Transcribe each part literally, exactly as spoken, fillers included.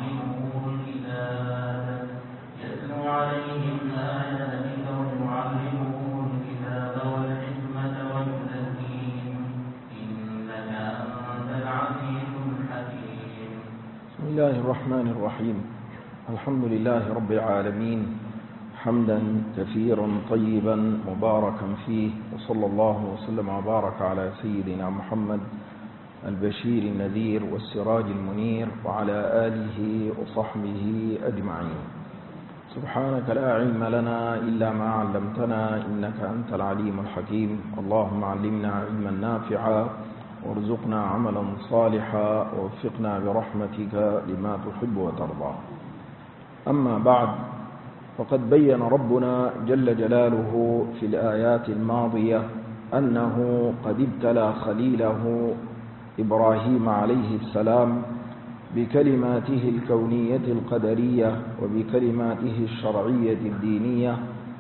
ويعلمه الكتاب يتلو عليهم آياتك ويعلمه الكتاب والحكمة ويزكيهم إنك أنت العزيز الحكيم. بسم الله الرحمن الرحيم. الحمد لله رب العالمين حمدا كثيرا طيبا مباركا فيه، وصلى الله وسلم وبارك على سيدنا محمد البشير النذير والسراج المنير وعلى آله وصحبه أجمعين. سبحانك لا علم لنا إلا ما علمتنا إنك أنت العليم الحكيم. اللهم علمنا علما نافعا وارزقنا عملا صالحا ووفقنا برحمتك لما تحب وترضى. أما بعد، فقد بين ربنا جل جلاله في الآيات الماضية أنه قد ابتلى خليله إبراهيم عليه السلام بكلماته الكونية القدرية وبكلماته الشرعية الدينية،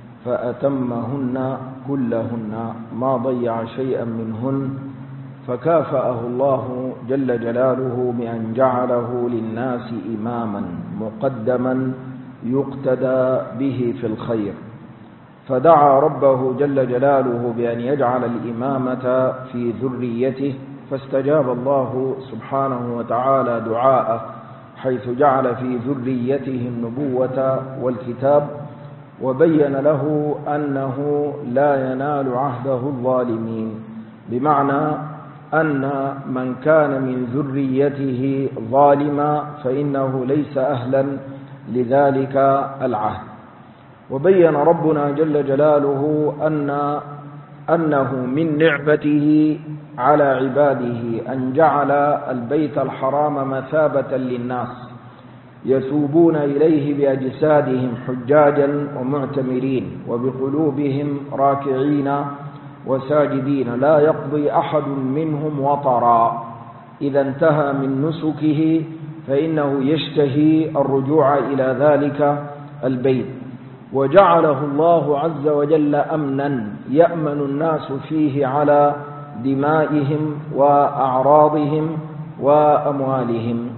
فأتمهن كلهن ما ضيع شيئا منهن، فكافأه الله جل جلاله بأن جعله للناس إماما مقدما يقتدى به في الخير، فدعا ربه جل جلاله بأن يجعل الإمامة في ذريته، فاستجاب الله سبحانه وتعالى دعاءه حيث جعل في ذريته النبوة والكتاب، وبين له أنه لا ينال عهده الظالمين، بمعنى أن من كان من ذريته ظالما فإنه ليس أهلا لذلك العهد. وبين ربنا جل جلاله أن أنه من نعمته على عباده أن جعل البيت الحرام مثابة للناس يثوبون إليه بأجسادهم حجاجا ومعتمرين وبقلوبهم راكعين وساجدين، لا يقضي أحد منهم وطرا إذا انتهى من نسكه فإنه يشتهي الرجوع إلى ذلك البيت، وجعله الله عز وجل أمنا يأمن الناس فيه على دمائهم وأعراضهم وأموالهم.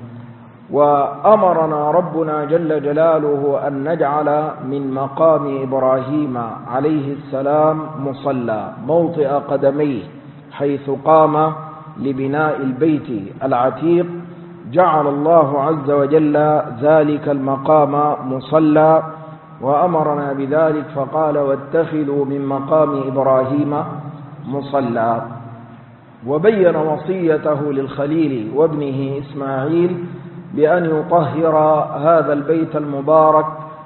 وأمرنا ربنا جل جلاله أن نجعل من مقام إبراهيم عليه السلام مصلى موطئ قدميه، حيث قام لبناء البيت العتيق جعل الله عز وجل ذلك المقام مصلى، وأمرنا بذلك فقال واتخذوا من مقام إبراهيم مصلى. وبين وصيته للخليل وابنه إسماعيل بأن يطهر هذا البيت المبارك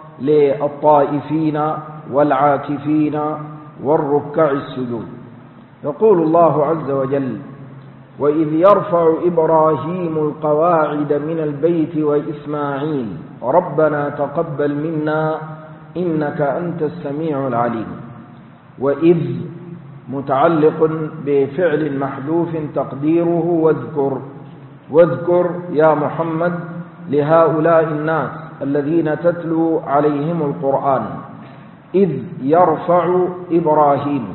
للطائفين والعاكفين والركع السجود. يقول الله عز وجل وإذ يرفع إبراهيم القواعد من البيت وإسماعيل ربنا تقبل منا إنك أنت السميع العليم. وإذ متعلق بفعل محذوف تقديره واذكر، واذكر يا محمد لهؤلاء الناس الذين تتلو عليهم القرآن. إذ يرفع إبراهيم،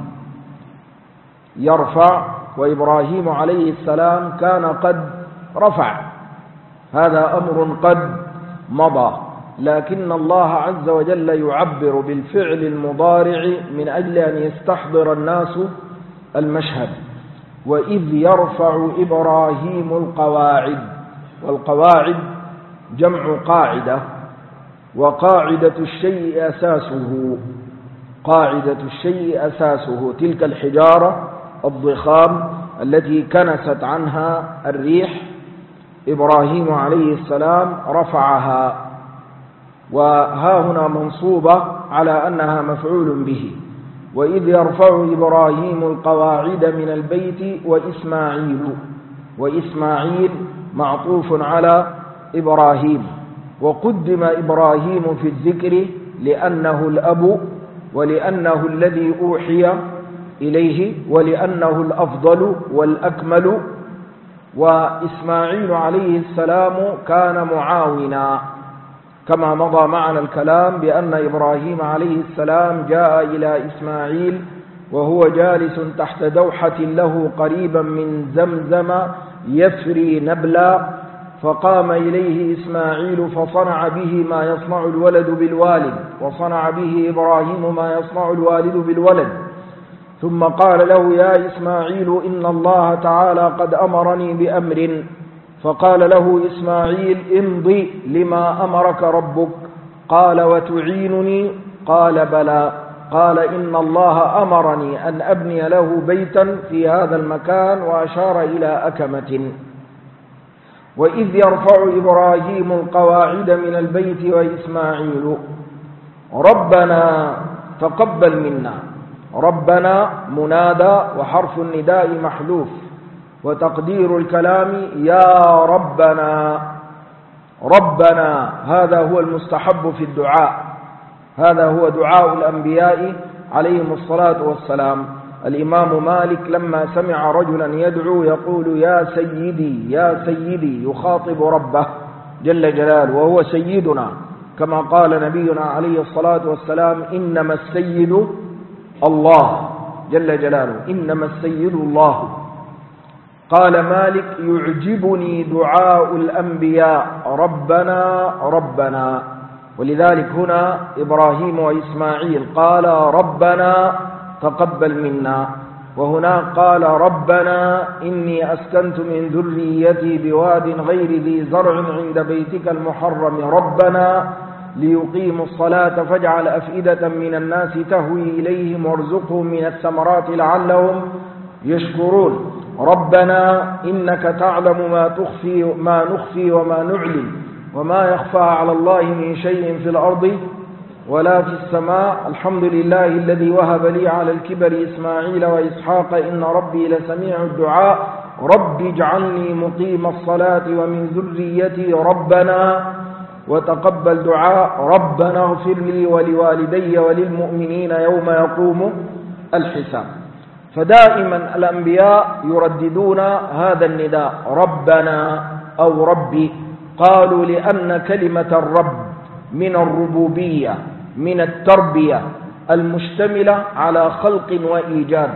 يرفع، وإبراهيم عليه السلام كان قد رفع، هذا أمر قد مضى، لكن الله عز وجل يعبر بالفعل المضارع من أجل أن يستحضر الناس المشهد. وإذ يرفع إبراهيم القواعد، والقواعد جمع قاعدة، وقاعدة الشيء أساسه، قاعدة الشيء أساسه تلك الحجارة الضخام التي كنست عنها الريح، إبراهيم عليه السلام رفعها، وها هنا منصوبة على أنها مفعول به. وإذ يرفع إبراهيم القواعد من البيت وإسماعيل، وإسماعيل معطوف على إبراهيم، وقدم إبراهيم في الذكر لأنه الأب ولأنه الذي أوحي إليه ولأنه الأفضل والأكمل. وإسماعيل عليه السلام كان معاونا، كما مضى معنا الكلام بأن إبراهيم عليه السلام جاء إلى إسماعيل وهو جالس تحت دوحة له قريبا من زمزم يفري نبلا، فقام إليه إسماعيل فصنع به ما يصنع الولد بالوالد، وصنع به إبراهيم ما يصنع الوالد بالولد. ثم قال له: يا إسماعيل إن الله تعالى قد أمرني بأمر. فقال له إسماعيل: امضي لما أمرك ربك. قال: وتعينني؟ قال: بلى. قال: إن الله أمرني أن أبني له بيتا في هذا المكان، وأشار إلى أكمة. وإذ يرفع إبراهيم القواعد من البيت وإسماعيل ربنا تقبل منا. ربنا منادى وحرف النداء محذوف، وتقدير الكلام يا ربنا. ربنا هذا هو المستحب في الدعاء، هذا هو دعاء الأنبياء عليهم الصلاة والسلام. الإمام مالك لما سمع رجلا يدعو يقول: يا سيدي يا سيدي، يخاطب ربه جل جلاله، وهو سيدنا كما قال نبينا عليه الصلاة والسلام: إنما السيد الله جل جلاله، إنما السيد الله. قال مالك: يعجبني دعاء الأنبياء ربنا ربنا. ولذلك هنا إبراهيم وإسماعيل قال ربنا تقبل منا، وهنا قال ربنا إني أسكنت من ذريتي بواد غير ذي زرع عند بيتك المحرم ربنا ليقيموا الصلاة فاجعل أفئدة من الناس تهوي إليهم وارزقهم من الثمرات لعلهم يشكرون. ربنا إنك تعلم ما تخفي ما نخفي وما نعلن وما يخفى على الله من شيء في الأرض ولا في السماء. الحمد لله الذي وهب لي على الكبر إسماعيل وإسحاق إن ربي لسميع الدعاء. رب اجعلني مقيم الصلاة ومن ذريتي ربنا وتقبل دعاء. ربنا اغفر لي ولوالدي وللمؤمنين يوم يقوم الحساب. فدائما الأنبياء يرددون هذا النداء ربنا أو ربي. قالوا لأن كلمة الرب من الربوبية، من التربية المشتملة على خلق وإيجاد.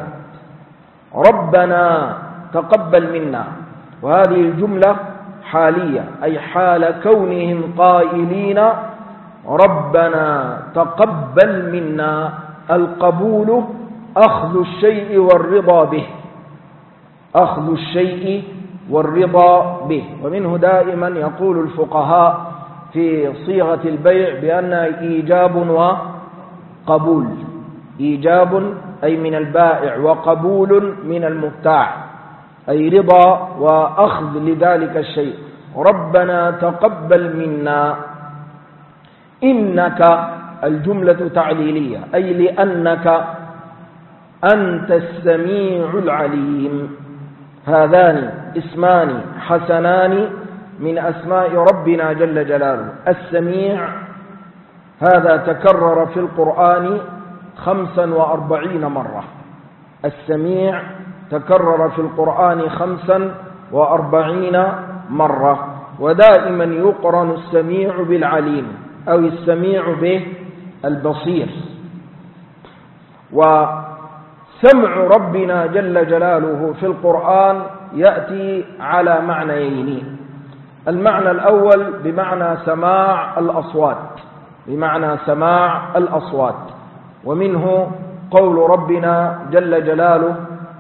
ربنا تقبل منا، وهذه الجملة حالية، أي حال كونهم قائلين ربنا تقبل منا. القبول أخذ الشيء والرضا به، أخذ الشيء والرضا به. ومنه دائما يقول الفقهاء في صيغة البيع بأن إيجاب وقبول، إيجاب أي من البائع، وقبول من المبتاع، أي رضا وأخذ لذلك الشيء. ربنا تقبل منا. إنك الجملة تعليلية، أي لأنك أنت السميع العليم. هذان اسمان حسنان من أسماء ربنا جل جلاله. السميع هذا تكرر في القرآن خمسا وأربعين مرة، السميع تكرر في القرآن خمسا وأربعين مرة. ودائما يقرن السميع بالعليم أو السميع به البصير. وسمع ربنا جل جلاله في القرآن يأتي على معنيين. المعنى الأول بمعنى سماع الأصوات، بمعنى سماع الأصوات، ومنه قول ربنا جل جلاله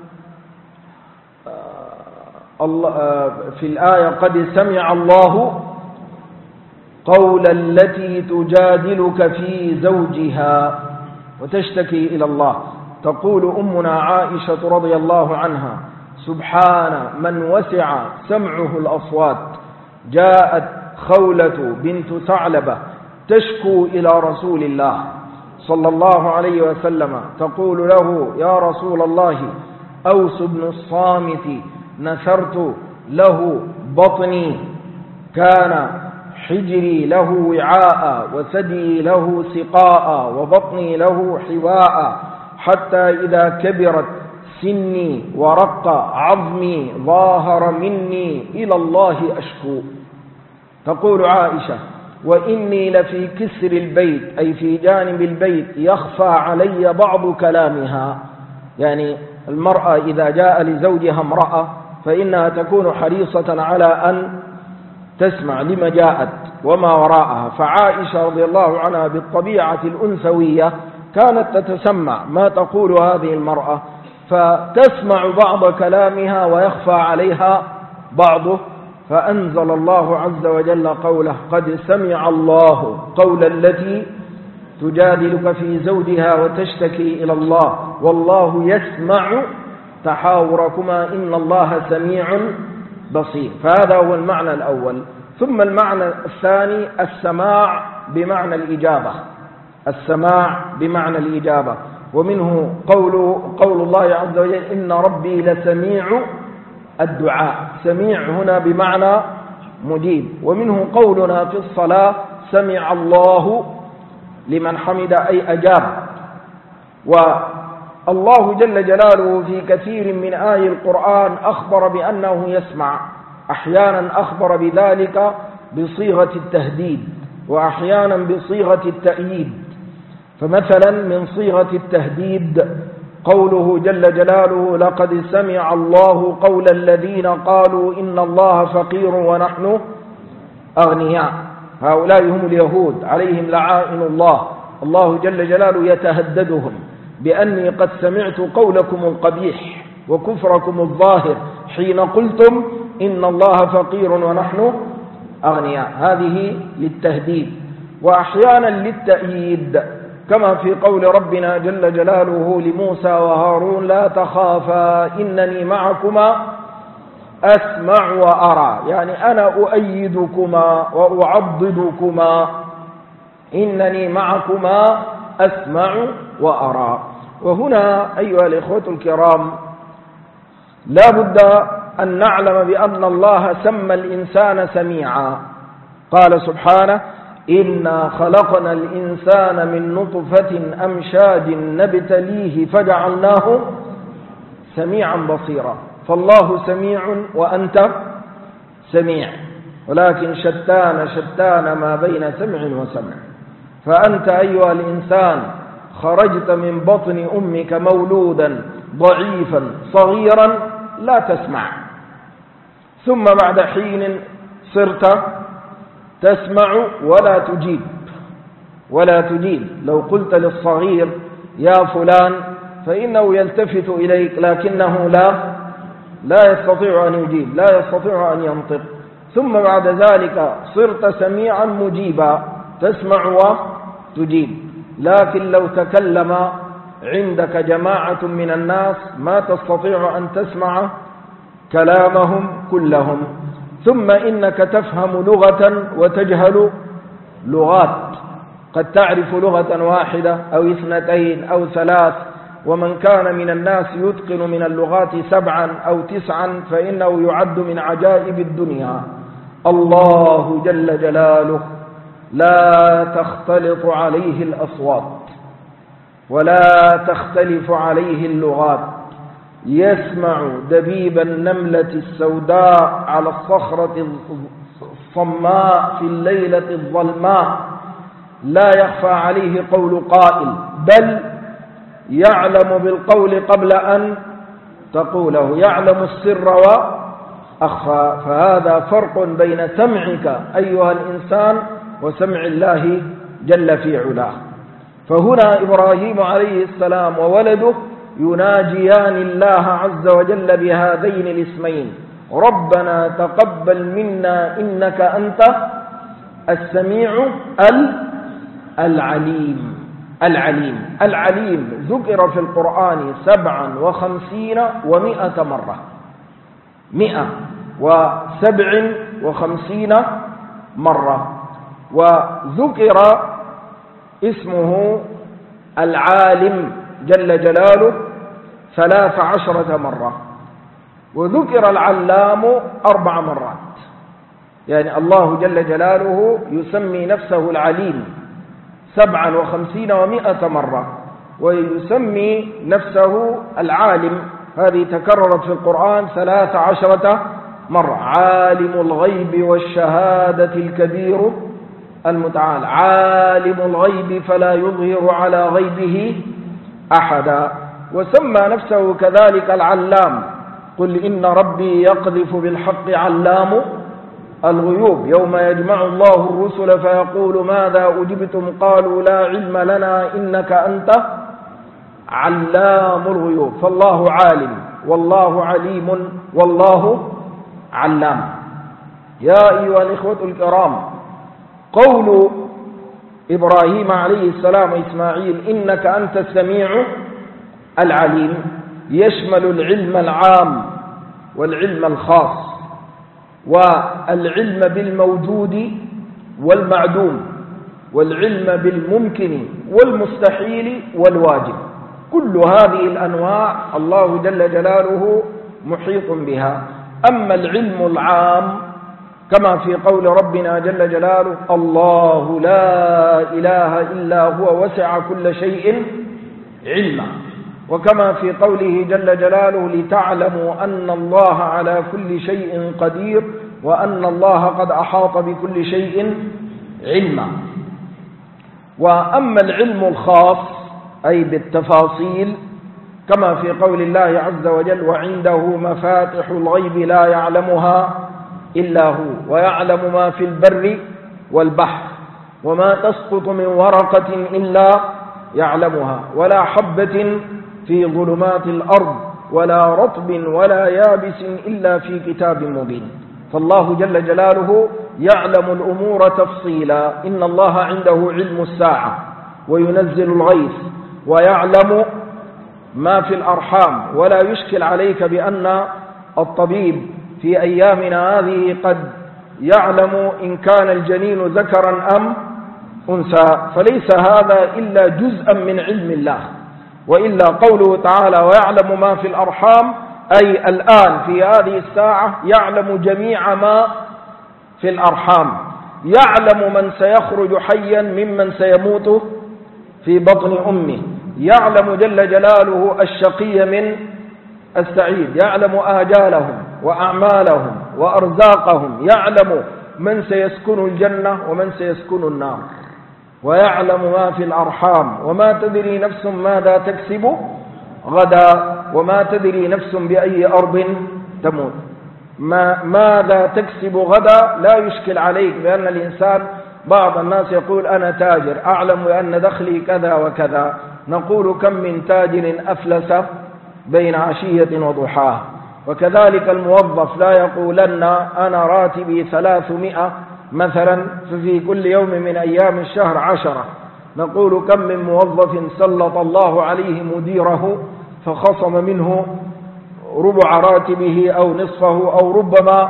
في الآية قد سمع الله قول التي تجادلك في زوجها وتشتكي إلى الله. تقول أمنا عائشة رضي الله عنها سبحان من وسع سمعه الأصوات. جاءت خولة بنت ثعلبة تشكو إلى رسول الله صلى الله عليه وسلم تقول له يا رسول الله أوس بن الصامت نثرت له بطني، كان حجري له وعاء وثدي له سقاء وبطني له حواء، حتى إذا كبرت سني ورق عظمي ظاهر مني إلى الله أشكو. تقول عائشة وإني لفي كسر البيت، أي في جانب البيت، يخفى علي بعض كلامها. يعني المرأة إذا جاء لزوجها امرأة فإنها تكون حريصة على أن تسمع لما جاءت وما وراءها. فعائشة رضي الله عنها بالطبيعة الأنثوية كانت تتسمع ما تقول هذه المرأة، فتسمع بعض كلامها ويخفى عليها بعضه، فأنزل الله عز وجل قوله: قد سمع الله قول التي تجادلك في زوجها وتشتكي إلى الله والله يسمع تحاوركما إن الله سميع بصير. فهذا هو المعنى الأول. ثم المعنى الثاني السماع بمعنى الإجابة، السماع بمعنى الإجابة، ومنه قول, قول الله عز وجل: إن ربي لسميع الدعاء. سميع هنا بمعنى مجيب. ومنه قولنا في الصلاة: سمع الله لمن حمد، أي أجاب. والله جل جلاله في كثير من آي القرآن أخبر بأنه يسمع، أحيانا أخبر بذلك بصيغة التهديد وأحيانا بصيغة التأييد. فمثلا من صيغة التهديد قوله جل جلاله: لقد سمع الله قول الذين قالوا إن الله فقير ونحن أغنياء. هؤلاء هم اليهود عليهم لعائن الله. الله جل جلاله يتهددهم بأني قد سمعت قولكم القبيح وكفركم الظاهر حين قلتم إن الله فقير ونحن أغنياء. هذه للتهديد. وأحيانا للتأييد كما في قول ربنا جل جلاله لموسى وهارون: لا تخافا إنني معكما أسمع وأرى، يعني أنا أؤيدكما وأعضدكما، إنني معكما أسمع وأرى. وهنا أيها الإخوة الكرام لا بد أن نعلم بأن الله سمى الإنسان سميعا. قال سبحانه: إنا خلقنا الإنسان من نطفة أمشاج نبتليه فجعلناه سميعا بصيرا. فالله سميع وأنت سميع، ولكن شتان شتان ما بين سمع وسمع. فأنت أيها الإنسان خرجت من بطن أمك مولودا ضعيفا صغيرا لا تسمع، ثم بعد حين صرت تسمع ولا تجيب ولا تجيب. لو قلت للصغير يا فلان فإنه يلتفت إليك، لكنه لا لا يستطيع أن يجيب، لا يستطيع أن ينطق. ثم بعد ذلك صرت سميعا مجيبا، تسمع وتجيب. لكن لو تكلم عندك جماعة من الناس ما تستطيع أن تسمع كلامهم كلهم. ثم إنك تفهم لغة وتجهل لغات، قد تعرف لغة واحدة أو اثنتين أو ثلاث، ومن كان من الناس يتقن من اللغات سبعا أو تسعا فإنه يعد من عجائب الدنيا. الله جل جلاله لا تختلط عليه الأصوات ولا تختلف عليه اللغات، يسمع دبيب النملة السوداء على الصخرة الصماء في الليلة الظلماء، لا يخفى عليه قول قائل، بل يعلم بالقول قبل أن تقوله، يعلم السر وأخفى. فهذا فرق بين سمعك أيها الإنسان وسمع الله جل في علاه. فهنا إبراهيم عليه السلام وولده يناجيان الله عز وجل بهذين الاسمين: ربنا تقبل منا إنك أنت السميع العليم. العليم العليم ذكر في القرآن سبعا وخمسين ومئة مرة، مئة وسبع وخمسين مرة. وذكر اسمه العالم جل جلاله ثلاث عشرة مرة، وذكر العلام أربع مرات. يعني الله جل جلاله يسمي نفسه العليم سبعا وخمسين ومئة مرة، ويسمي نفسه العالم، هذه تكررت في القرآن ثلاث عشرة مرة. عالم الغيب والشهادة الكبير المتعال، عالم الغيب فلا يظهر على غيبه أحدا. وسمى نفسه كذلك العلام، قل إن ربي يقذف بالحق علام الغيوب يوم يجمع الله الرسل فيقول ماذا أجبتم قالوا لا علم لنا إنك أنت علام الغيوب. فالله عالم والله عليم والله علام. يا أيها الإخوة الكرام، قول إبراهيم عليه السلام وإسماعيل إنك أنت السميع العليم يشمل العلم العام والعلم الخاص، والعلم بالموجود والمعدوم، والعلم بالممكن والمستحيل والواجب. كل هذه الأنواع الله جل جلاله محيط بها. أما العلم العام كما في قول ربنا جل جلاله الله لا إله إلا هو وسع كل شيء علما، وكما في قوله جل جلاله لتعلموا أن الله على كل شيء قدير وأن الله قد أحاط بكل شيء علما. وأما العلم الخاص أي بالتفاصيل كما في قول الله عز وجل وعنده مفاتح الغيب لا يعلمها إلا هو ويعلم ما في البر والبحر وما تسقط من ورقة إلا يعلمها ولا حبة في ظلمات الأرض ولا رطب ولا يابس إلا في كتاب مبين. فالله جل جلاله يعلم الأمور تفصيلا. إن الله عنده علم الساعة وينزل الغيث ويعلم ما في الأرحام، ولا يشكل عليك بأن الطبيب في أيامنا هذه قد يعلم إن كان الجنين ذكرا أم أنثى، فليس هذا إلا جزءا من علم الله. وإلا قوله تعالى ويعلم ما في الأرحام أي الآن في هذه الساعة يعلم جميع ما في الأرحام، يعلم من سيخرج حيا ممن سيموت في بطن أمه، يعلم جل جلاله الشقي من السعيد، يعلم آجالهم وأعمالهم وأرزاقهم، يعلم من سيسكن الجنة ومن سيسكن النار، ويعلم ما في الأرحام وما تدري نفس ماذا تكسب غدا وما تدري نفس بأي أرض تموت. ما ماذا تكسب غدا لا يشكل عليك، لأن الإنسان بعض الناس يقول أنا تاجر أعلم أن دخلي كذا وكذا، نقول كم من تاجر أفلس بين عشية وضحاها. وكذلك الموظف لا يقولن أنا راتبي ثلاثمائة مثلا ففي كل يوم من أيام الشهر عشرة، نقول كم من موظف سلط الله عليه مديره فخصم منه ربع راتبه أو نصفه أو ربما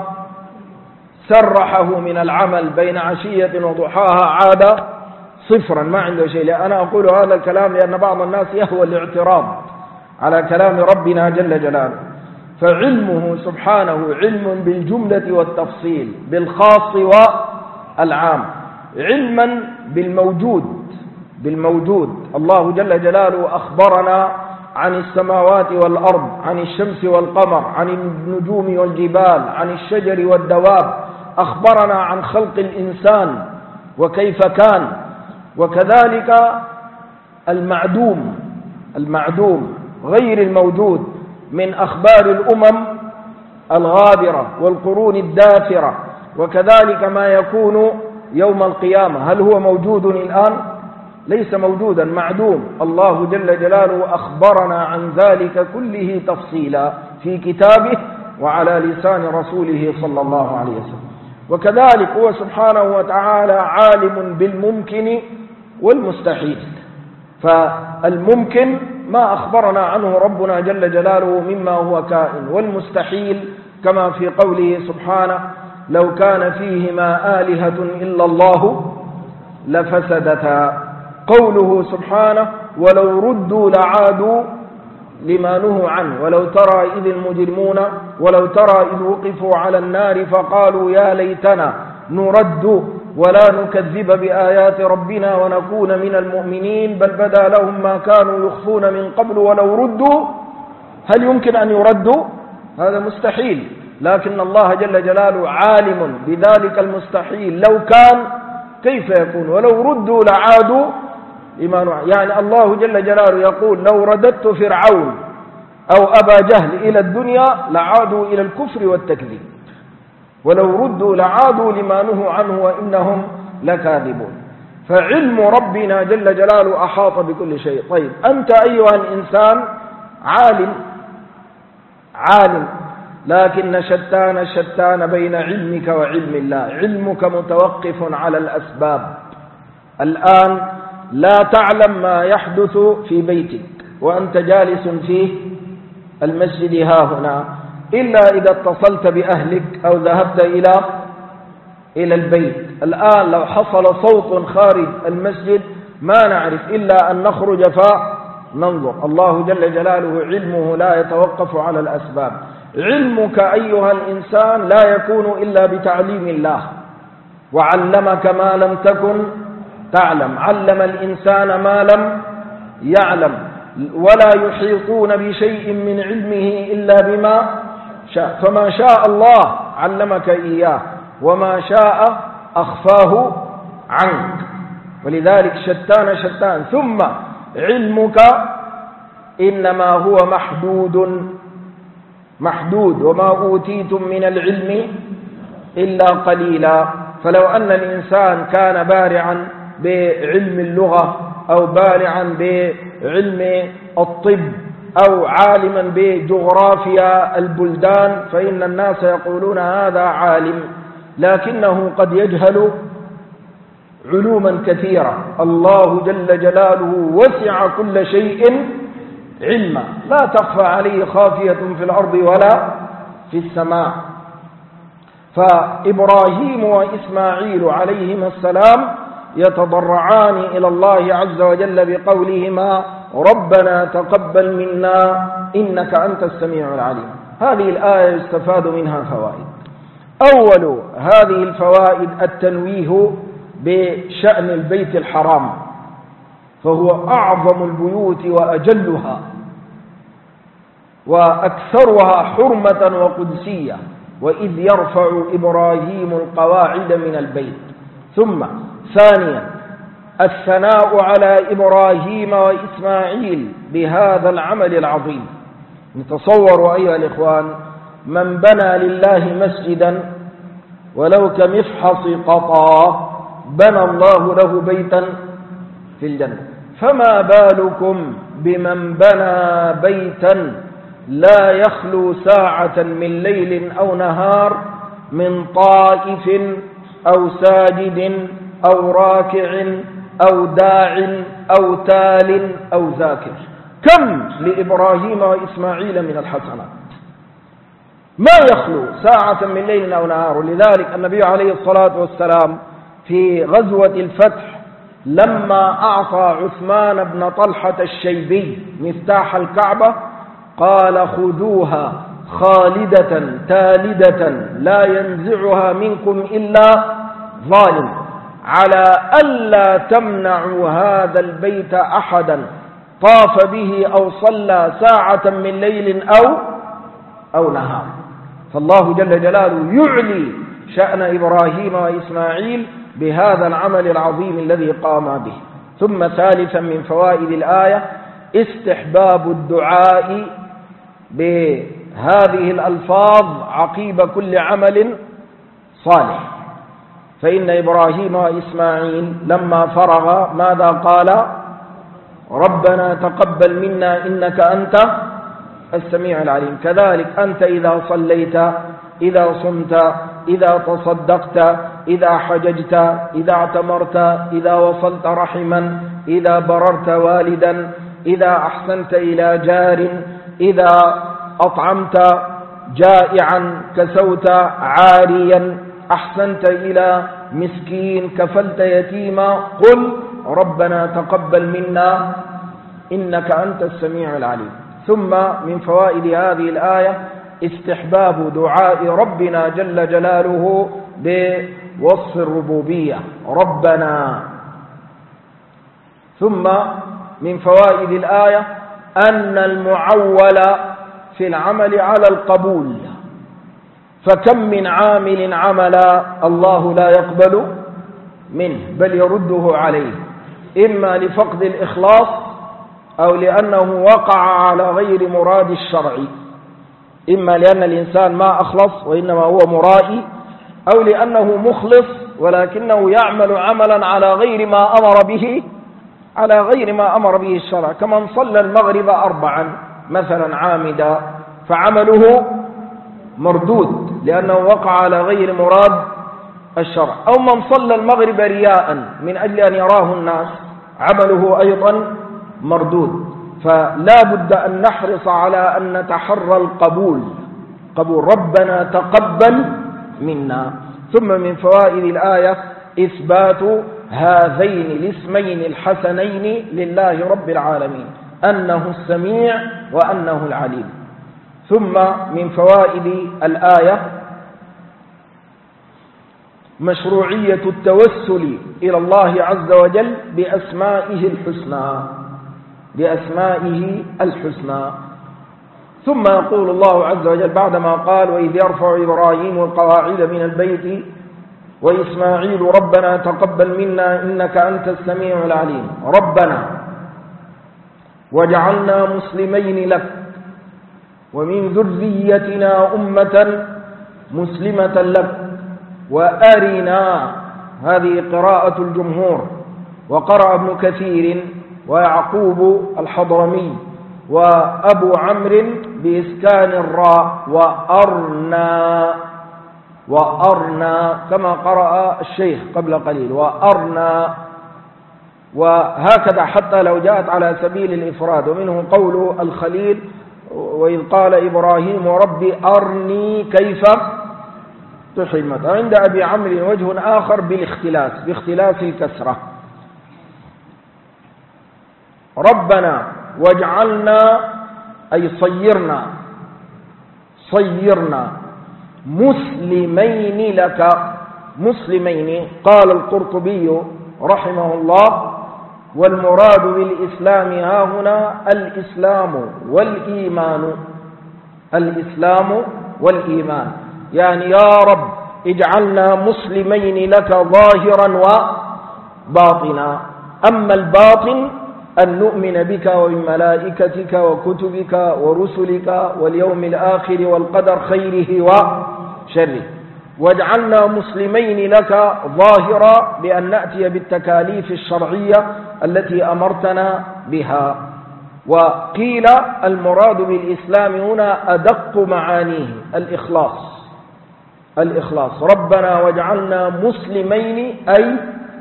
سرحه من العمل بين عشية وضحاها عاد صفرا ما عنده شيء. أنا أقول هذا الكلام لأن بعض الناس يهوى الاعتراض على كلام ربنا جل جلاله. فعلمه سبحانه علم بالجملة والتفصيل بالخاص والعام، علما بالموجود بالموجود. الله جل جلاله أخبرنا عن السماوات والأرض، عن الشمس والقمر، عن النجوم والجبال، عن الشجر والدواب، أخبرنا عن خلق الإنسان وكيف كان. وكذلك المعدوم المعدوم غير الموجود من أخبار الأمم الغابرة والقرون الداثرة، وكذلك ما يكون يوم القيامة. هل هو موجود الآن؟ ليس موجودا، معدوم. الله جل جلاله أخبرنا عن ذلك كله تفصيلا في كتابه وعلى لسان رسوله صلى الله عليه وسلم. وكذلك هو سبحانه وتعالى عالم بالممكن والمستحيل. فالممكن ما أخبرنا عنه ربنا جل جلاله مما هو كائن، والمستحيل كما في قوله سبحانه لو كان فيهما آلهة إلا الله لفسدتا. قوله سبحانه ولو ردوا لعادوا لما نهوا عنه ولو ترى إذ المجرمون ولو ترى إذ وقفوا على النار فقالوا يا ليتنا نرد ولا نكذب بآيات ربنا ونكون من المؤمنين بل بدا لهم ما كانوا يخفون من قبل ولو ردوا. هل يمكن أن يردوا؟ هذا مستحيل. لكن الله جل جلاله عالم بذلك المستحيل، لو كان كيف يكون؟ ولو ردوا لعادوا لما نهوا. يعني الله جل جلاله يقول لو رددت فرعون أو أبا جهل إلى الدنيا لعادوا إلى الكفر والتكذيب. ولو ردوا لعادوا لما نهوا عنه وإنهم لكاذبون. فعلم ربنا جل جلاله أحاط بكل شيء. طيب أنت أيها الإنسان عالم عالم لكن شتان شتان بين علمك وعلم الله. علمك متوقف على الأسباب. الآن لا تعلم ما يحدث في بيتك وأنت جالس في المسجد ها هنا إلا إذا اتصلت بأهلك أو ذهبت إلى إلى البيت. الآن لو حصل صوت خارج المسجد ما نعرف إلا أن نخرج فننظر. الله جل جلاله علمه لا يتوقف على الأسباب. علمك أيها الإنسان لا يكون إلا بتعليم الله. وعلمك ما لم تكن تعلم. علم الإنسان ما لم يعلم. ولا يحيطون بشيء من علمه إلا بما شاء. فما شاء الله علمك إياه وما شاء أخفاه عنك. ولذلك شتان شتان. ثم علمك إنما هو محدود محدود وما أوتيتم من العلم إلا قليلا. فلو أن الإنسان كان بارعا بعلم اللغة أو بارعا بعلم الطب أو عالما بجغرافيا البلدان فإن الناس يقولون هذا عالم، لكنه قد يجهل علوما كثيرة. الله جل جلاله وسع كل شيء علما، لا تخفى عليه خافية في الأرض ولا في السماء. فإبراهيم وإسماعيل عليهما السلام يتضرعان إلى الله عز وجل بقولهما ربنا تقبل منا إنك أنت السميع العليم. هذه الآية يستفاد منها فوائد. أول هذه الفوائد التنويه بشأن البيت الحرام، فهو أعظم البيوت وأجلها وأكثرها حرمة وقدسية، وإذ يرفع إبراهيم القواعد من البيت. ثم ثانيا الثناء على إبراهيم وإسماعيل بهذا العمل العظيم. نتصور أيها الإخوان من بنى لله مسجدا ولو كمفحص قطا بنى الله له بيتا في الجنة، فما بالكم بمن بنى بيتا لا يخلو ساعة من ليل أو نهار من طائف أو ساجد أو راكع أو داع أو تال أو ذاكر. كم لإبراهيم وإسماعيل من الحسنات، ما يخلو ساعة من ليل أو نهار. لذلك النبي عليه الصلاة والسلام في غزوة الفتح لما أعطى عثمان بن طلحة الشيبي مفتاح الكعبة قال خذوها خالدة تالدة لا ينزعها منكم إلا ظالم، على ألا تمنعوا هذا البيت أحدا طاف به أو صلى ساعة من ليل أو أو نهار. فالله جل جلاله يعلي شأن إبراهيم وإسماعيل بهذا العمل العظيم الذي قام به. ثم ثالثا من فوائد الآية استحباب الدعاء بهذه الألفاظ عقيب كل عمل صالح. فإن إبراهيم وإسماعيل لما فرغ ماذا قال؟ ربنا تقبل منا إنك أنت السميع العليم. كذلك أنت إذا صليت، إذا صمت، إذا تصدقت، إذا حججت، إذا اعتمرت، إذا وصلت رحما، إذا بررت والدا، إذا أحسنت إلى جار، إذا أطعمت جائعا، كسوت عاريا، أحسنت إلى مسكين، كفلت يتيما، قل ربنا تقبل منا إنك أنت السميع العليم. ثم من فوائد هذه الآية استحباب دعاء ربنا جل جلاله بوصف الربوبية ربنا. ثم من فوائد الآية أن المعول في العمل على القبول، فكم من عامل عملا الله لا يقبل منه بل يرده عليه، إما لفقد الإخلاص أو لأنه وقع على غير مراد الشرع. إما لأن الإنسان ما أخلص وإنما هو مرائي، أو لأنه مخلص ولكنه يعمل عملا على غير ما أمر به على غير ما أمر به الشرع، كمن صلى المغرب أربعا مثلا عامدا فعمله مردود لأنه وقع على غير مراد الشرع، أو من صلى المغرب رياء من أجل أن يراه الناس عمله أيضا مردود. فلا بد أن نحرص على أن نتحرى القبول، قبول ربنا تقبل منا. ثم من فوائد الآية إثبات هذين الاسمين الحسنين لله رب العالمين، أنه السميع وأنه العليم. ثم من فوائد الآية مشروعية التوسل إلى الله عز وجل بأسمائه الحسنى بأسمائه الحسنى. ثم يقول الله عز وجل بعدما قال وإذ يرفع إبراهيم القواعد من البيت وإسماعيل ربنا تقبل منا إنك أنت السميع العليم، ربنا واجعلنا مسلمين لك ومن ذريتنا أمة مسلمة لك وأرنا، هذه قراءة الجمهور، وقرأ ابن كثير ويعقوب الحضرمي وأبو عمرو بإسكان الراء وأرنا وأرنا كما قرأ الشيخ قبل قليل وأرنا، وهكذا حتى لو جاءت على سبيل الإفراد. ومنه قول الخليل وإذ قال إبراهيم ربي أرني كيف تحمد. عند أبي عمرو وجه آخر بالاختلاس باختلاس الكسرة، ربنا واجعلنا أي صيرنا صيرنا مسلمين لك مسلمين. قال القرطبي رحمه الله والمراد بالإسلام ها هنا الإسلام والإيمان الإسلام والإيمان، يعني يا رب اجعلنا مسلمين لك ظاهرا وباطنا. أما الباطن أن نؤمن بك وبملائكتك وكتبك ورسلك واليوم الآخر والقدر خيره وشره. واجعلنا مسلمين لك ظاهرا بأن نأتي بالتكاليف الشرعية التي أمرتنا بها. وقيل المراد بالإسلام هنا أدق معانيه الإخلاص الإخلاص ربنا واجعلنا مسلمين أي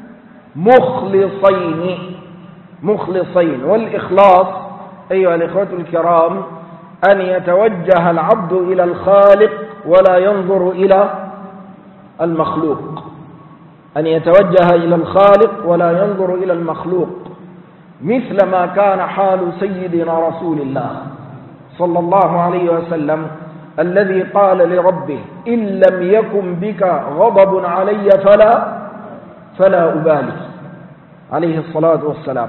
مخلصين مخلصين. والإخلاص أيها الإخوة الكرام أن يتوجه العبد إلى الخالق ولا ينظر إلى المخلوق، أن يتوجه إلى الخالق ولا ينظر إلى المخلوق، مثل ما كان حال سيدنا رسول الله صلى الله عليه وسلم الذي قال لربه إن لم يكن بك غضب علي فلا فلا أبالي عليه الصلاة والسلام.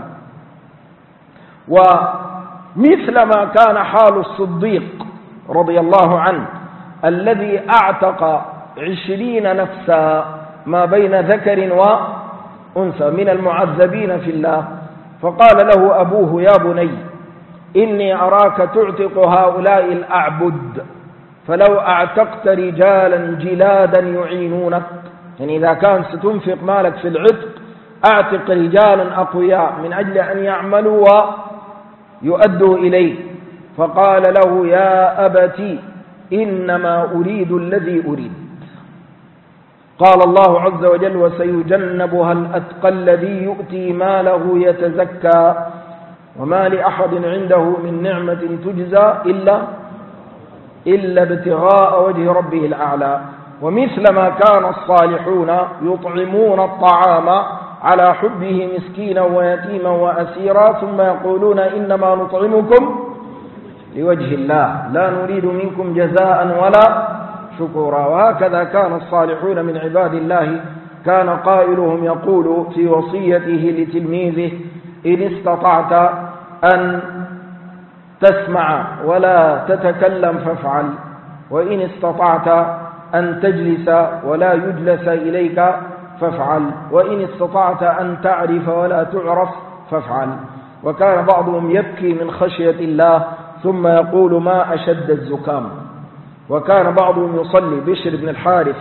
ومثل ما كان حال الصديق رضي الله عنه الذي أعتق عشرين نفسا ما بين ذكر وأنثى من المعذبين في الله، فقال له أبوه يا بني إني أراك تعتق هؤلاء الأعبد فلو أعتقت رجالا جلادا يعينونك، يعني إذا كان ستنفق مالك في العتق أعتق رجالا أقوياء من أجل أن يعملوا ويؤدوا إليه. فقال له يا أبتي إنما أريد الذي أريد. قال الله عز وجل وسيجنبها الأتقى الذي يؤتي ماله يتزكى وما لأحد عنده من نعمة تجزى إلا إلا ابتغاء وجه ربه الأعلى. ومثل ما كان الصالحون يطعمون الطعام على حبه مسكينا ويتيما وأسيرا ثم يقولون إنما نطعمكم لوجه الله لا نريد منكم جزاء ولا شكورا. وهكذا كان الصالحون من عباد الله، كان قائلهم يقول في وصيته لتلميذه إن استطعت أن تسمع ولا تتكلم فافعل، وإن استطعت أن تجلس ولا يجلس إليك فافعل، وإن استطعت أن تعرف ولا تعرف فافعل. وكان بعضهم يبكي من خشية الله ثم يقول ما أشد الزكام. وكان بعضهم يصلي بشر بن الحارث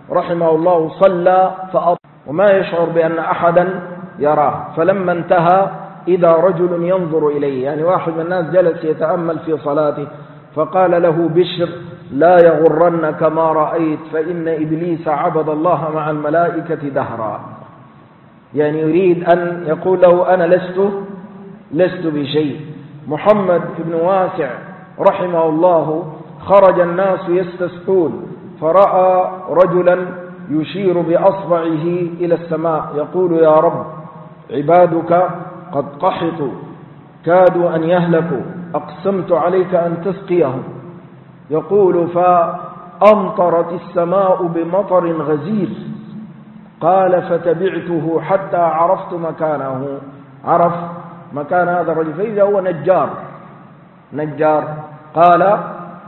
رحمه الله صلى فأطلق وما يشعر بأن أحدا يراه، فلما انتهى إذا رجل ينظر إليه، يعني واحد من الناس جلس يتأمل في صلاته، فقال له بشر لا يغرنك ما رأيت فإن إبليس عبد الله مع الملائكة دهرا، يعني يريد أن يقول له أنا لست لست بشيء. محمد بن واسع رحمه الله خرج الناس يستسقون فرأى رجلا يشير بأصبعه إلى السماء يقول يا رب عبادك قد قحطوا كادوا أن يهلكوا أقسمت عليك أن تسقيهم، يقول فأمطرت السماء بمطر غزير، قال فتبعته حتى عرفت مكانه، عرف مكان هذا الرجل فإذا هو نجار نجار قال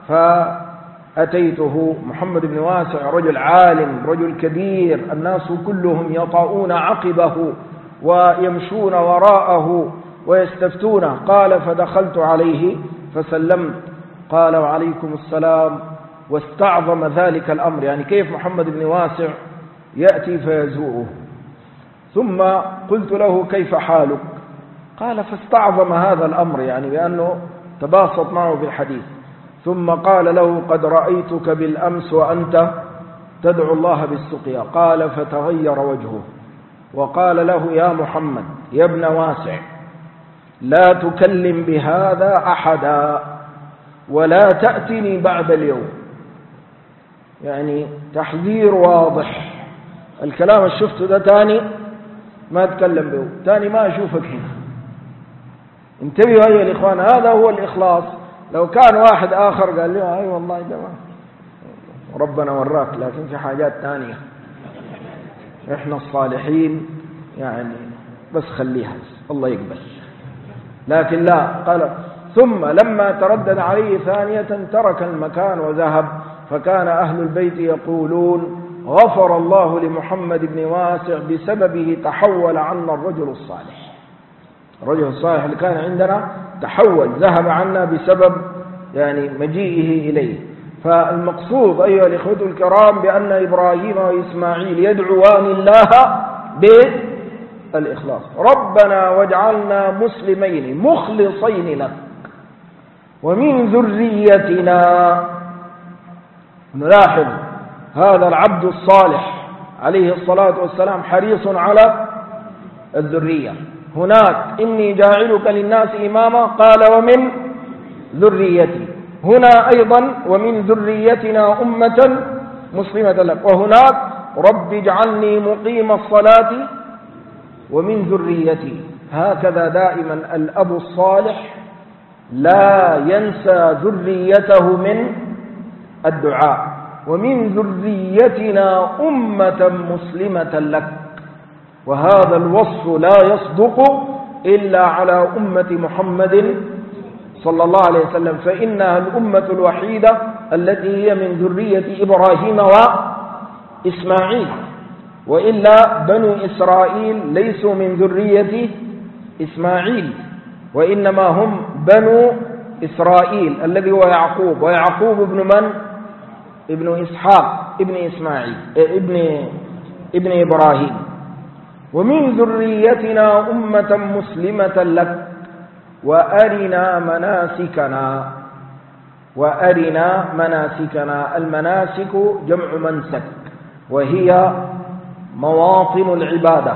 فأتيته. محمد بن واسع رجل عالم رجل كبير، الناس كلهم يطؤون عقبه ويمشون وراءه ويستفتونه، قال فدخلت عليه فسلمت، قال وعليكم السلام، واستعظم ذلك الأمر، يعني كيف محمد بن واسع يأتي فيزوره. ثم قلت له كيف حالك؟ قال فاستعظم هذا الأمر، يعني بأنه تباسط معه في الحديث. ثم قال له قد رأيتك بالأمس وأنت تدعو الله بالسقيا، قال فتغير وجهه وقال له يا محمد يا ابن واسع لا تكلم بهذا أحدا ولا تأتني بعد اليوم، يعني تحذير واضح، الكلام اللي شفته ده تاني ما تكلم به، تاني ما أشوفك هنا. انتبهوا أيها الإخوان، هذا هو الإخلاص. لو كان واحد آخر قال له أي والله يا جماعة ربنا وراك، لكن في حاجات تانية إحنا الصالحين يعني بس خليها الله يقبل، لكن لا، قال ثم لما تردد عليه ثانية ترك المكان وذهب. فكان أهل البيت يقولون غفر الله لمحمد بن واسع بسببه تحول عنا الرجل الصالح، الرجل الصالح اللي كان عندنا تحول ذهب عنا بسبب يعني مجيئه إليه. فالمقصود أيها الإخوة الكرام بأن إبراهيم وإسماعيل يدعوان الله بالإخلاص، ربنا واجعلنا مسلمين مخلصين لك ومن ذريتنا. نلاحظ هذا العبد الصالح عليه الصلاة والسلام حريص على الذرية. هناك إني جاعلك للناس إماما قال ومن ذريتي، هنا أيضا ومن ذريتنا أمة مسلمة لك، وهناك رب اجعلني مقيم الصلاة ومن ذريتي. هكذا دائما الأب الصالح لا ينسى ذريته من الدعاء، ومن ذريتنا أمة مسلمة لك. وهذا الوصف لا يصدق إلا على أمة محمد صلى الله عليه وسلم، فإنها الأمة الوحيدة التي هي من ذرية إبراهيم وإسماعيل، وإلا بنو إسرائيل ليسوا من ذرية إسماعيل، وإنما هم بنو إسرائيل الذي هو يعقوب، ويعقوب ابن من؟ ابن إسحاق ابن إسماعيل ابن ابن إبراهيم. ومن ذريتنا أمة مسلمة لك وأرنا مناسكنا، وأرنا مناسكنا. المناسك جمع منسك، وهي مواطن العبادة.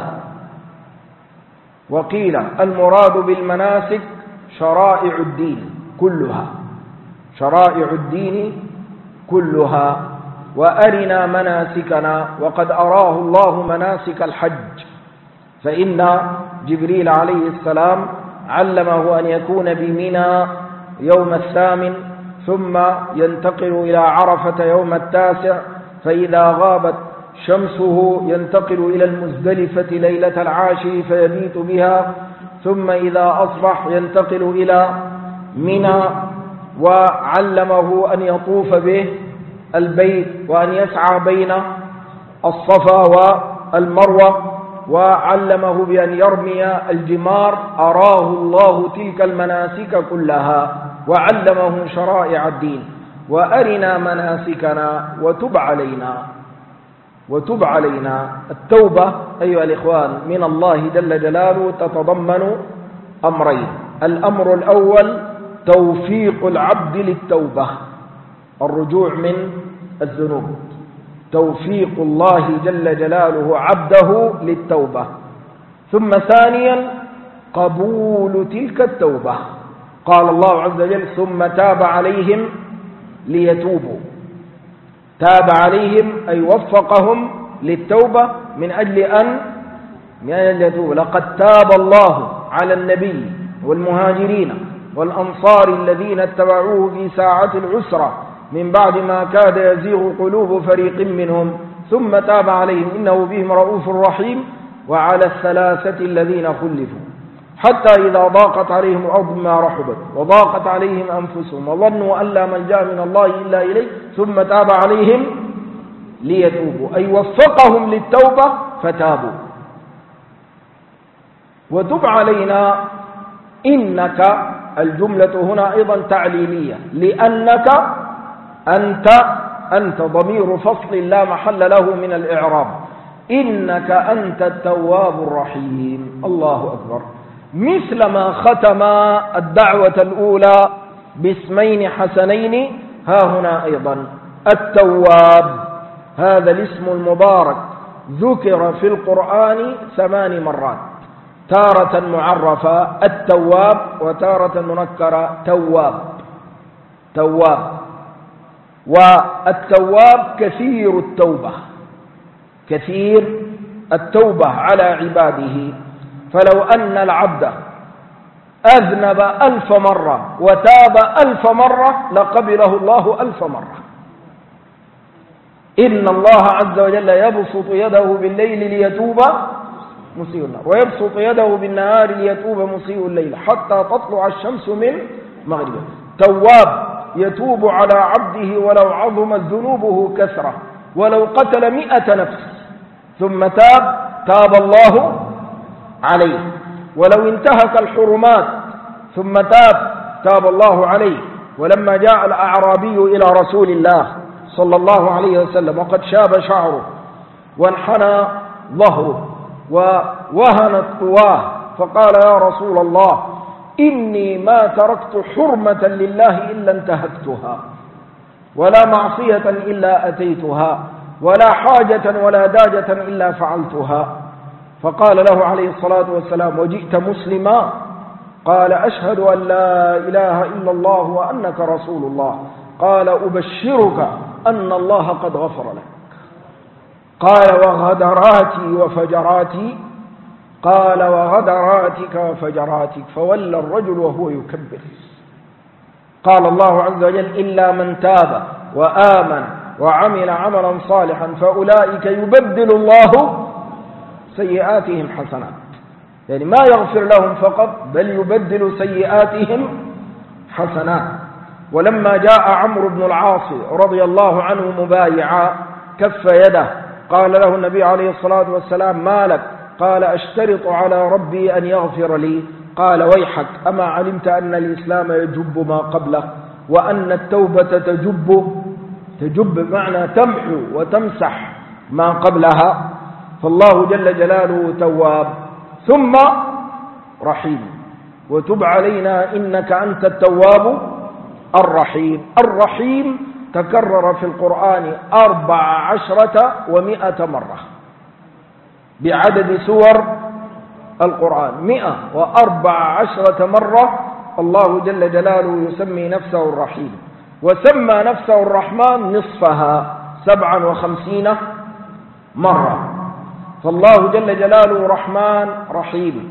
وقيل المراد بالمناسك شرائع الدين كلها، شرائع الدين كلها. وأرنا مناسكنا، وقد أراه الله مناسك الحج، فإن جبريل عليه السلام علمه أن يكون بمنى يوم الثامن، ثم ينتقل إلى عرفة يوم التاسع، فإذا غابت شمسه ينتقل إلى المزدلفة ليلة العاشر فيبيت بها، ثم إذا أصبح ينتقل إلى منى، وعلمه أن يطوف به البيت وأن يسعى بين الصفا والمروة، وعلمه بأن يرمي الجمار. أراه الله تلك المناسك كلها وعلمه شرائع الدين. وأرنا مناسكنا وتب علينا. وتب علينا. التوبة أيها الإخوان من الله جل جلاله تتضمن أمرين. الأمر الأول توفيق العبد للتوبة، الرجوع من الذنوب، توفيق الله جل جلاله عبده للتوبة. ثم ثانيا قبول تلك التوبة. قال الله عز وجل ثم تاب عليهم ليتوبوا. تاب عليهم أي وفقهم للتوبة من أجل أن يتوبوا. لقد تاب الله على النبي والمهاجرين والأنصار الذين اتبعوه في ساعة العسرة من بعد ما كاد يزيغ قلوب فريق منهم ثم تاب عليهم إنه بهم رؤوف رحيم. وعلى الثلاثة الذين خلفوا حتى إذا ضاقت عليهم الأرض ما رحبت وضاقت عليهم أنفسهم وظنوا أن لا ملجأ من الله إلا إليه ثم تاب عليهم ليتوبوا، أي وفقهم للتوبة فتابوا. وتب علينا إنك الجملة هنا أيضا تعليلية، لأنك أنت أنت ضمير فصل لا محل له من الإعراب. إنك أنت التواب الرحيم. الله أكبر. مثل ما ختم الدعوة الأولى باسمين حسنين ها هنا أيضا التواب. هذا الاسم المبارك ذكر في القرآن ثمان مرات، تارة معرفة التواب وتارة منكرة تواب. تواب. والتواب كثير التوبة، كثير التوبة على عباده. فلو أن العبد أذنب ألف مرة وتاب ألف مرة لقبله الله ألف مرة. إن الله عز وجل يبسط يده بالليل ليتوب مسيء النهار ويبسط يده بالنهار ليتوب مسيء الليل حتى تطلع الشمس من مغربها. تواب يتوب على عبده ولو عظمت ذنوبه كثرة، ولو قتل مئة نفس ثم تاب تاب الله عليه، ولو انتهك الحرمات ثم تاب تاب الله عليه. ولما جاء الأعرابي إلى رسول الله صلى الله عليه وسلم وقد شاب شعره وانحنى ظهره ووهنت قواه فقال يا رسول الله إني ما تركت حرمة لله إلا انتهكتها ولا معصية إلا أتيتها ولا حاجة ولا داجة إلا فعلتها. فقال له عليه الصلاة والسلام وجئت مسلما؟ قال أشهد أن لا إله إلا الله وأنك رسول الله. قال أبشرك أن الله قد غفر لك. قال وغدراتي وفجراتي؟ قال وغدراتك وفجراتك. فولى الرجل وهو يكبر. قال الله عز وجل إلا من تاب وآمن وعمل عملا صالحا فأولئك يبدل الله سيئاتهم حسنات. يعني ما يغفر لهم فقط بل يبدل سيئاتهم حسنات. ولما جاء عمرو بن العاص رضي الله عنه مبايعا كف يده قال له النبي عليه الصلاة والسلام ما لك؟ قال أشترط على ربي أن يغفر لي. قال ويحك أما علمت أن الإسلام يجب ما قبله وأن التوبة تجب تجب بمعنى تمحو وتمسح ما قبلها. فالله جل جلاله تواب ثم رحيم. وتب علينا إنك أنت التواب الرحيم. الرحيم تكرر في القرآن أربع عشرة ومائة مرة بعدد سور القرآن، مئة وأربع عشرة مرة الله جل جلاله يسمي نفسه الرحيم، وسمى نفسه الرحمن نصفها سبعا وخمسين مرة. فالله جل جلاله رحمن رحيم.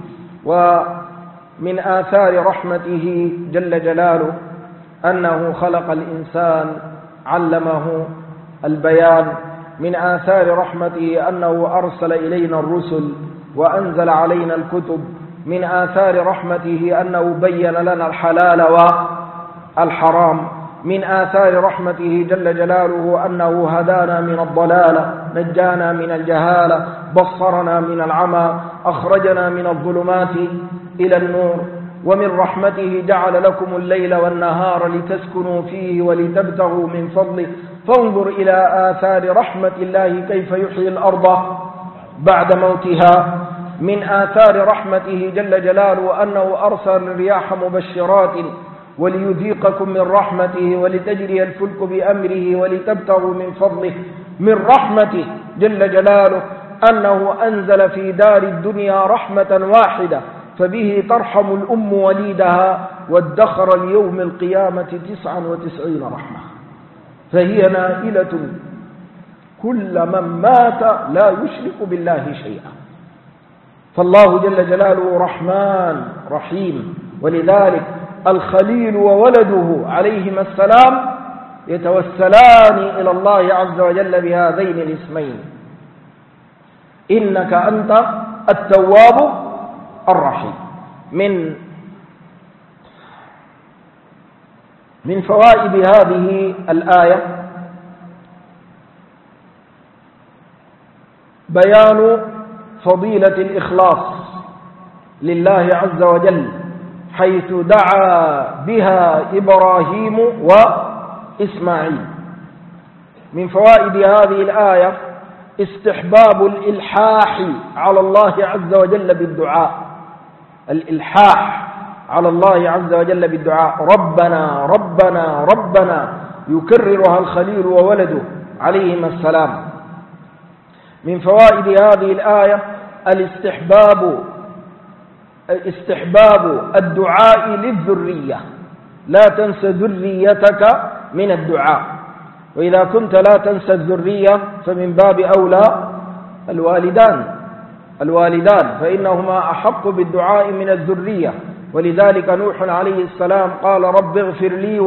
ومن آثار رحمته جل جلاله أنه خلق الإنسان علمه البيان. من آثار رحمته أنه أرسل إلينا الرسل وأنزل علينا الكتب. من آثار رحمته أنه بين لنا الحلال والحرام. من آثار رحمته جل جلاله أنه هدانا من الضلالة، نجانا من الجهالة، بصرنا من العمى، أخرجنا من الظلمات إلى النور. ومن رحمته جعل لكم الليل والنهار لتسكنوا فيه ولتبتغوا من فضله فانظر إلى آثار رحمة الله كيف يحيي الأرض بعد موتها. من آثار رحمته جل جلاله أنه أرسل الرياح مبشرات وليذيقكم من رحمته ولتجري الفلك بأمره ولتبتغوا من فضله. من رحمته جل جلاله أنه أنزل في دار الدنيا رحمة واحدة فبه ترحم الأم وليدها، وادخر ليوم القيامة تسعا وتسعين رحمة، فهي نائلة كل من مات لا يشرك بالله شيئا. فالله جل جلاله رحمن رحيم، ولذلك الخليل وولده عليهما السلام يتوسلان إلى الله عز وجل بهذين الاسمين: إنك أنت التواب الرحيم. من من فوائد هذه الآية بيان فضيلة الإخلاص لله عز وجل، حيث دعا بها إبراهيم وإسماعيل. من فوائد هذه الآية استحباب الإلحاح على الله عز وجل بالدعاء، الإلحاح على الله عز وجل بالدعاء: ربنا ربنا ربنا، يكررها الخليل وولده عليهما السلام. من فوائد هذه الآية الاستحباب استحباب الدعاء للذرية، لا تنس ذريتك من الدعاء، وإذا كنت لا تنسى الذرية فمن باب أولى الوالدان الوالدان فإنهما أحق بالدعاء من الذرية. ولذلك نوح عليه السلام قال: رب اغفر لي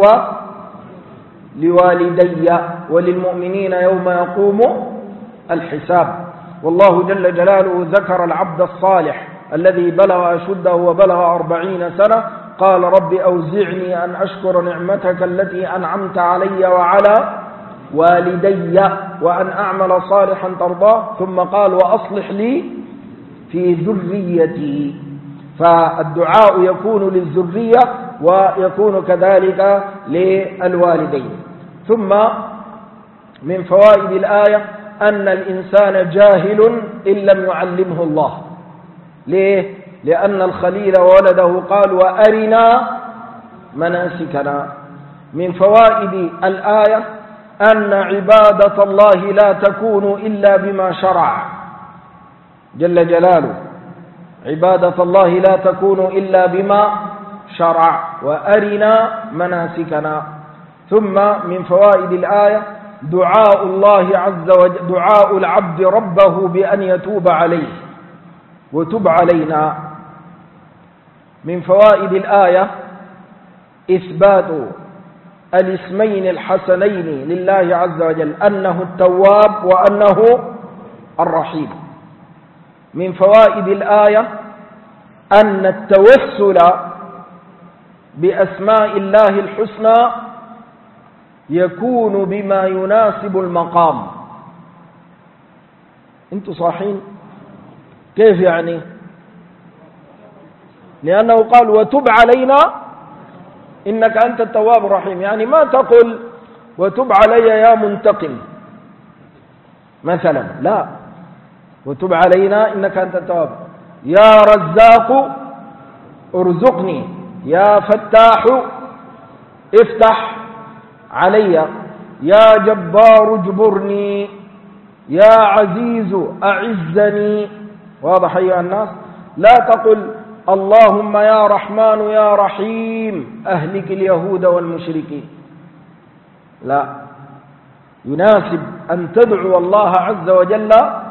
ولوالدي وللمؤمنين يوم يقوم الحساب. والله جل جلاله ذكر العبد الصالح الذي بلغ أشده وبلغ أربعين سنة، قال: رب أوزعني أن أشكر نعمتك التي أنعمت علي وعلى والدي وأن أعمل صالحا ترضاه، ثم قال: وأصلح لي في ذريتي. فالدعاء يكون للذرية ويكون كذلك للوالدين. ثم من فوائد الآية أن الإنسان جاهل إن لم يعلمه الله. ليه؟ لأن الخليل وولده قال: وأرنا مناسكنا. من فوائد الآية أن عبادة الله لا تكون إلا بما شرع جل جلاله، عبادة الله لا تكون إلا بما شرع. وأرنا مناسكنا. ثم من فوائد الآية دعاء الله عز وجل، دعاء العبد ربه بأن يتوب عليه، وتب علينا. من فوائد الآية إثبات الاسمين الحسنين لله عز وجل، أنه التواب وأنه الرحيم. من فوائد الآية أن التوسل بأسماء الله الحسنى يكون بما يناسب المقام. انتوا صاحين؟ كيف يعني؟ لأنه قال: وتب علينا إنك أنت التواب الرحيم. يعني ما تقل: وتب علي يا منتقم مثلا، لا، وتب علينا إنك أنت التواب. يا رزاق ارزقني، يا فتاح افتح علي، يا جبار اجبرني، يا عزيز أعزني. واضح أيها الناس؟ لا تقل: اللهم يا رحمن يا رحيم أهلك اليهود والمشركين، لا، يناسب أن تدعو الله عز وجل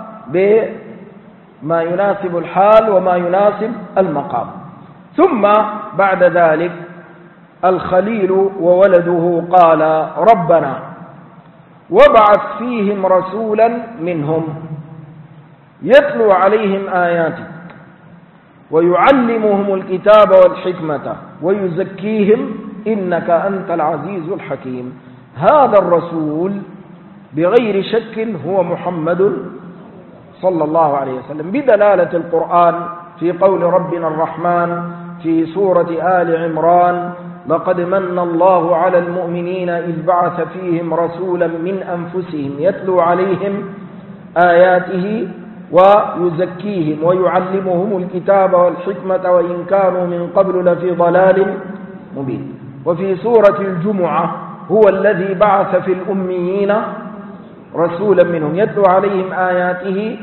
بما يناسب الحال وما يناسب المقام. ثم بعد ذلك الخليل وولده قال: ربنا وابعث فيهم رسولا منهم يتلو عليهم آياتك ويعلمهم الكتاب والحكمة ويزكيهم إنك أنت العزيز الحكيم. هذا الرسول بغير شك هو محمد صلى الله عليه وسلم، بدلالة القرآن في قول ربنا الرحمن في سورة آل عمران: لقد من الله على المؤمنين إذ بعث فيهم رسولا من أنفسهم يتلو عليهم آياته ويزكيهم ويعلمهم الكتاب والحكمة وإن كانوا من قبل لفي ضلال مبين. وفي سورة الجمعة هو الذي بعث في الأميين رسولا منهم يتلو عليهم آياته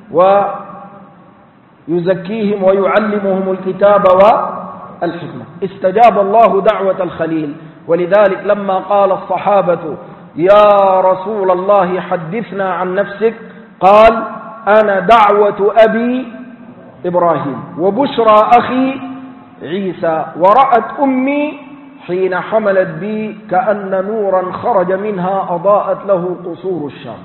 ويزكيهم ويعلمهم الكتاب والحكمة. استجاب الله دعوة الخليل، ولذلك لما قال الصحابة يا رسول الله حدثنا عن نفسك قال أنا دعوة أبي إبراهيم وبشرى أخي عيسى ورأت أمي حين حملت بي كأن نورا خرج منها أضاءت له قصور الشام.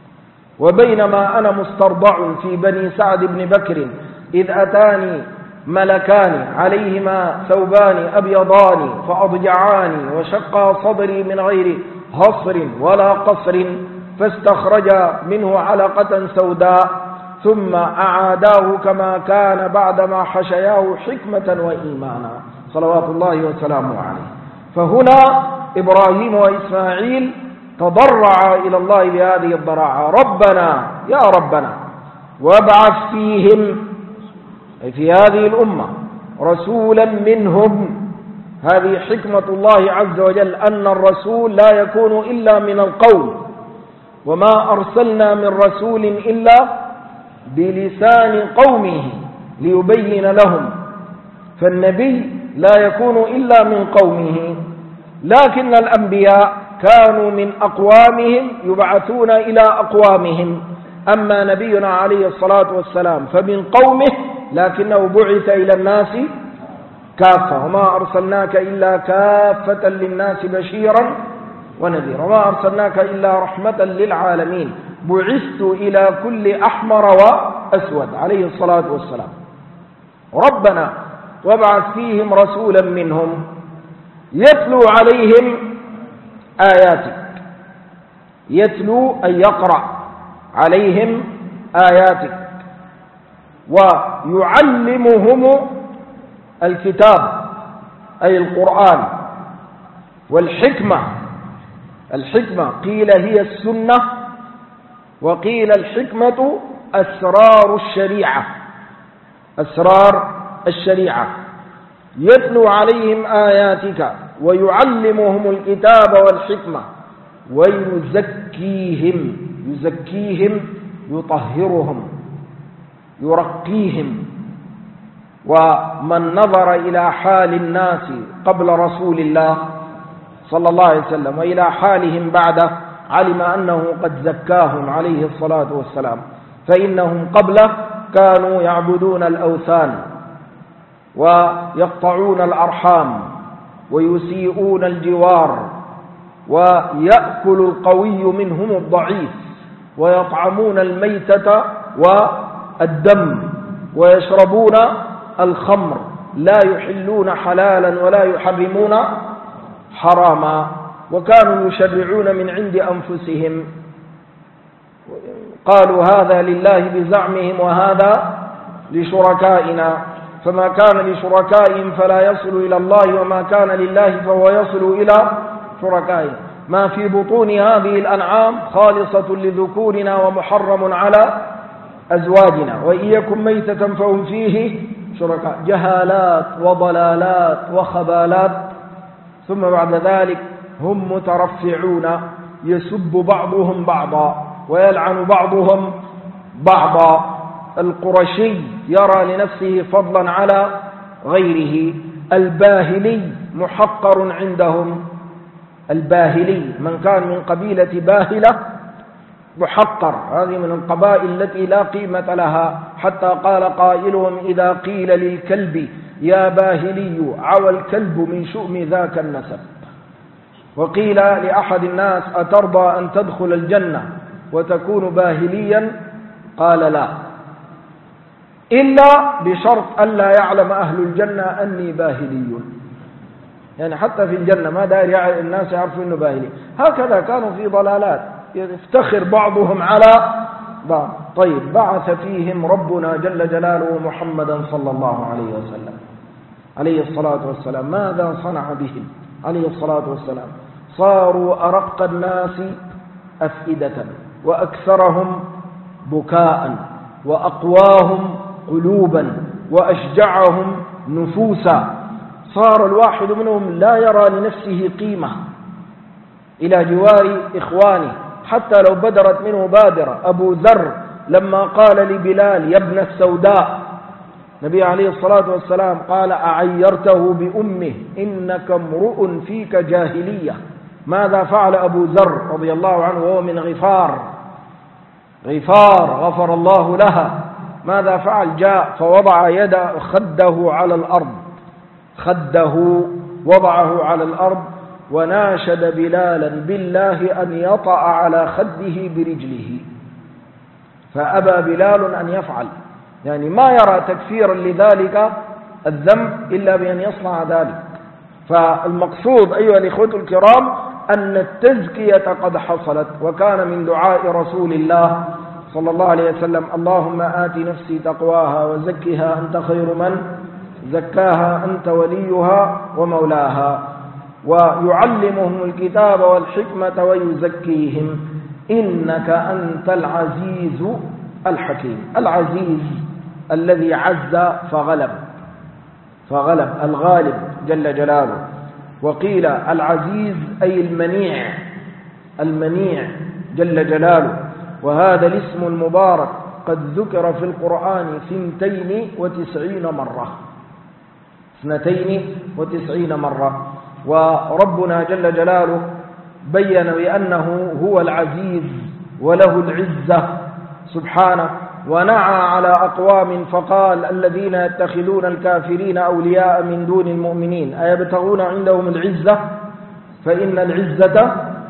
وبينما أنا مسترضع في بني سعد بن بكر إذ أتاني ملكان عليهما ثوبان أبيضان فأضجعاني وشقا صدري من غير هصر ولا قصر فاستخرج منه علقة سوداء ثم أعاداه كما كان بعدما حشياه حكمة وإيمانا صلوات الله وسلامه عليه. فهنا إبراهيم وإسماعيل تضرعا إلى الله بهذه الضراعة ربنا يا ربنا وابعث فيهم في هذه الأمة رسولا منهم. هذه حكمة الله عز وجل أن الرسول لا يكون إلا من القوم، وما أرسلنا من رسول إلا بلسان قومه ليبين لهم، فالنبي لا يكون إلا من قومه. لكن الأنبياء كانوا من أقوامهم يبعثون إلى أقوامهم، أما نبينا عليه الصلاة والسلام فمن قومه لكنه بعث إلى الناس كافة، وما أرسلناك إلا كافة للناس بشيرا ونذيرا وما أرسلناك إلا رحمة للعالمين بعثت إلى كل أحمر وأسود عليه الصلاة والسلام. ربنا وابعث فيهم رسولا منهم يتلو عليهم آياتك. يتلو أي يقرأ عليهم آياتك ويعلمهم الكتاب أي القرآن والحكمة. الحكمة قيل هي السنة وقيل الحكمة أسرار الشريعة. أسرار الشريعة. يتلو عليهم آياتك ويعلمهم الكتاب والحكمة ويزكيهم. يزكيهم يطهرهم يرقيهم. ومن نظر إلى حال الناس قبل رسول الله صلى الله عليه وسلم وإلى حالهم بعده علم أنه قد زكاهم عليه الصلاة والسلام، فإنهم قبله كانوا يعبدون الأوثان ويقطعون الأرحام ويسيئون الجوار ويأكل القوي منهم الضعيف ويطعمون الميتة والدم ويشربون الخمر، لا يحلون حلالا ولا يحرمون حراما، وكانوا يشرعون من عند أنفسهم. قالوا هذا لله بزعمهم وهذا لشركائنا، فما كان لشركائهم فلا يصل إلى الله وما كان لله فهو يصل إلى شركائهم. ما في بطون هذه الأنعام خالصة لذكورنا ومحرم على أزواجنا، وإن يكن ميتة فهم فيه شركاء. جهالات وضلالات وخبالات. ثم بعد ذلك هم مترفعون يسب بعضهم بعضا ويلعن بعضهم بعضا. القرشي يرى لنفسه فضلا على غيره. الباهلي محقر عندهم. الباهلي من كان من قبيلة باهلة محقر، هذه من القبائل التي لا قيمة لها، حتى قال قائلهم إذا قيل للكلب يا باهلي عوى الكلب من شؤم ذاك النسب. وقيل لأحد الناس أترضى أن تدخل الجنة وتكون باهليا؟ قال لا، إلا بشرط ألا يعلم أهل الجنة أني باهلي. يعني حتى في الجنة ما داير الناس يعرفوا أنه باهلي. هكذا كانوا في ضلالات يفتخر بعضهم على بعض. طيب بعث فيهم ربنا جل جلاله محمدا صلى الله عليه وسلم عليه الصلاة والسلام. ماذا صنع بهم عليه الصلاة والسلام؟ صاروا أرق الناس أفئدة وأكثرهم بكاء وأقواهم قلوبا وأشجعهم نفوسا. صار الواحد منهم لا يرى لنفسه قيمة إلى جوار إخوانه حتى لو بدرت منه بادرة. أبو ذر لما قال لبلال يا ابن السوداء، النبي عليه الصلاة والسلام قال أعيرته بأمه إنك امرؤ فيك جاهلية. ماذا فعل أبو ذر رضي الله عنه وهو من غفار غفار غفر الله لها؟ ماذا فعل؟ جاء فوضع يد خده على الأرض، خده وضعه على الأرض وناشد بلالا بالله أن يطأ على خده برجله، فأبى بلال أن يفعل، يعني ما يرى تكفيرا لذلك الذنب إلا بأن يصنع ذلك. فالمقصود أيها الإخوة الكرام أن التزكية قد حصلت، وكان من دعاء رسول الله صلى الله عليه وسلم اللهم آت نفسي تقواها وزكها أنت خير من زكاها أنت وليها ومولاها، ويعلمهم الكتاب والحكمة ويزكيهم إنك أنت العزيز الحكيم. العزيز الذي عز فغلب فغلب الغالب جل جلاله. وقيل العزيز أي المنيع المنيع جل جلاله. وهذا الاسم المبارك قد ذكر في القرآن ثنتين وتسعين مرة اثنتين وتسعين مرة. وربنا جل جلاله بين بأنه هو العزيز وله العزة سبحانه، ونعى على أقوام فقال الذين يتخذون الكافرين أولياء من دون المؤمنين أيبتغون عندهم العزة فإن العزة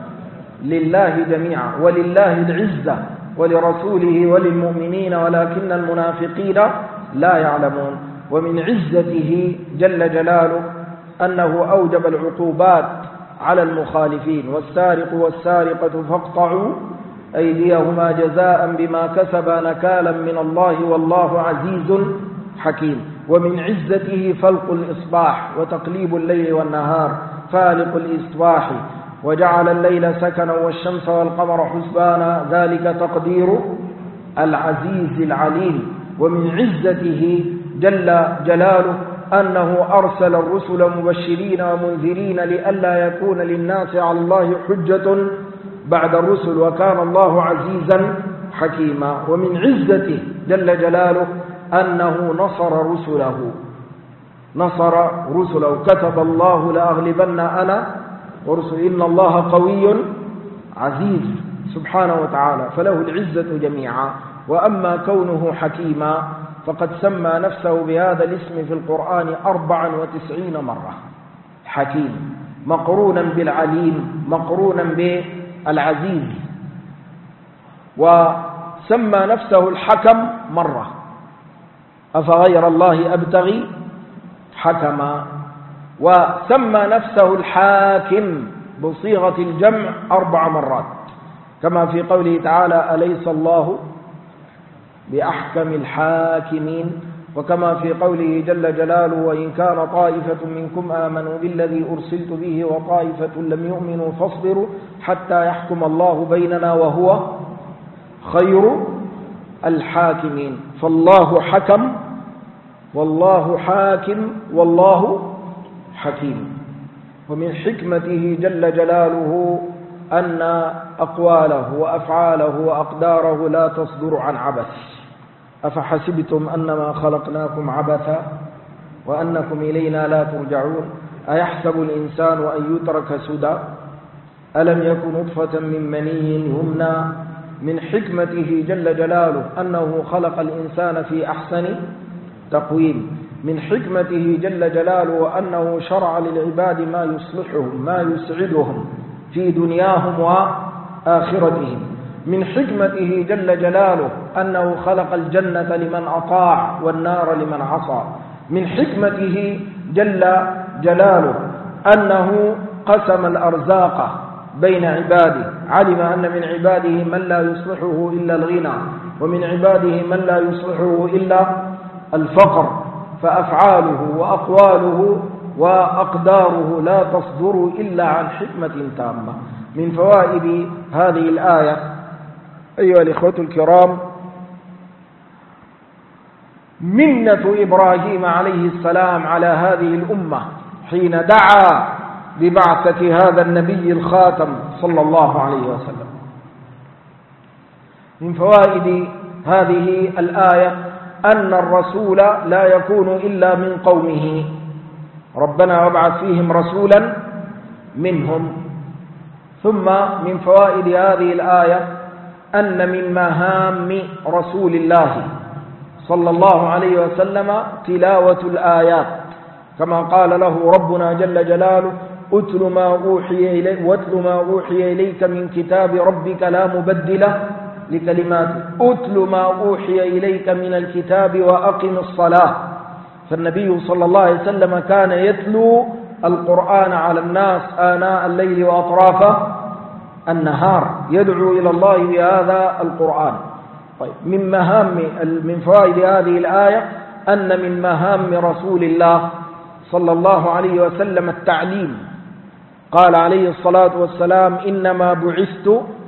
لله جميعا، ولله العزة ولرسوله وللمؤمنين ولكن المنافقين لا يعلمون. ومن عزته جل جلاله أنه أوجب العقوبات على المخالفين، والسارق والسارقة فاقطعوا أيديهما جزاء بما كسبا نكالا من الله والله عزيز حكيم. ومن عزته فلق الإصباح وتقليب الليل والنهار، فالق الإصباح وجعل الليل سكنا والشمس والقمر حسبانا ذلك تقدير العزيز العليم. ومن عزته جل جلاله أنه أرسل الرسل مبشرين ومنذرين لئلا يكون للناس على الله حجة بعد الرسل، وكان الله عزيزا حكيما. ومن عزته جل جلاله أنه نصر رسله نصر رسله كتب الله لأغلبن أنا ورسل إن الله قوي عزيز سبحانه وتعالى، فله العزة جميعا. وأما كونه حكيما فقد سمى نفسه بهذا الاسم في القرآن أربعا وتسعين مرة، حكيم مقرونا بالعليم مقرونا بالعزيز. وسمى نفسه الحكم مرة، أفغير الله أبتغي حكما. وسمى نفسه الحاكم بصيغة الجمع أربع مرات، كما في قوله تعالى أليس الله بأحكم الحاكمين، وكما في قوله جل جلاله وإن كان طائفة منكم آمنوا بالذي أرسلت به وطائفة لم يؤمنوا فاصبروا حتى يحكم الله بيننا وهو خير الحاكمين. فالله حكم والله حاكم والله حكيم. ومن حكمته جل جلاله أن أقواله وأفعاله وأقداره لا تصدر عن عبث. أفحسبتم أنما خلقناكم عبثا وأنكم إلينا لا ترجعون أيحسب الإنسان أن يترك سدى ألم يكن نطفة من مني يمنى. من حكمته جل جلاله أنه خلق الإنسان في أحسن تقويم. من حكمته جل جلاله أنه شرع للعباد ما يصلحهم ما يسعدهم في دنياهم وآخرتهم. من حكمته جل جلاله أنه خلق الجنة لمن أطاع والنار لمن عصى. من حكمته جل جلاله أنه قسم الأرزاق بين عباده، علم أن من عباده من لا يصلحه إلا الغنى ومن عباده من لا يصلحه إلا الفقر، فأفعاله وأقواله وأقداره لا تصدر إلا عن حكمة تامة. من فوائد هذه الآية أيها الإخوة الكرام منة إبراهيم عليه السلام على هذه الأمة حين دعا ببعثة هذا النبي الخاتم صلى الله عليه وسلم. من فوائد هذه الآية أن الرسول لا يكون إلا من قومه، ربنا وابعث فيهم رسولا منهم. ثم من فوائد هذه الآية أن من مهام رسول الله صلى الله عليه وسلم تلاوة الآيات، كما قال له ربنا جل جلاله أتل ما أوحي إليك واتل ما أوحي إليك من كتاب ربك لا مبدل لكلماته، أتل ما أوحي إليك من الكتاب وأقم الصلاة. فالنبي صلى الله عليه وسلم كان يتلو القرآن على الناس آناء الليل وأطراف النهار، يدعو إلى الله بهذا القرآن. طيب، من مهام من فوائد هذه الآية أن من مهام رسول الله صلى الله عليه وسلم التعليم. قال عليه الصلاة والسلام إنما بعثت